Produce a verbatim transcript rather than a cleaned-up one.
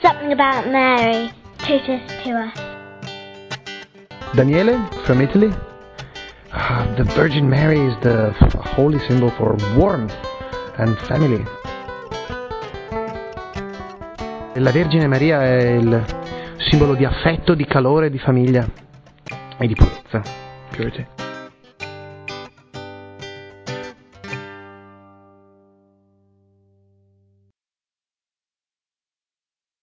Something about Mary teaches to us. Daniele, from Italy. Uh, the Virgin Mary is the holy symbol for warmth and family. La Vergine Maria è il simbolo di affetto, di calore, di famiglia e di purezza. Purity.